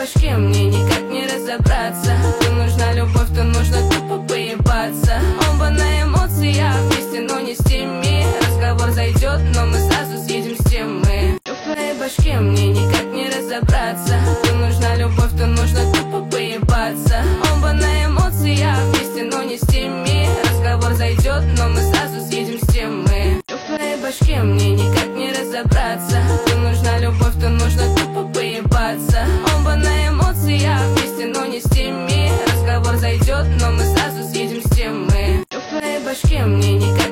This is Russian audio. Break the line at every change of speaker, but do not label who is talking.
башке мне никак не разобраться. То нужна любовь, то нужно тупо поебаться. Оба на эмоциях вместе, но не с теми. Разговор зайдет, но мы сразу съедем с темы. В твоей башке мне никак не разобраться. То нужна любовь, то нужно тупо поебаться. Оба на эмоциях вместе, но не с теми. Разговор зайдет, но мы сразу съедем с темы. В твоей башке мне никак не разобраться. То нужна любовь, то нужно тупо поебаться. Оба на эмоциях вместе, но не с теми. Разговор зайдет, но мы сразу съедем с темы. В твоей башке мне никак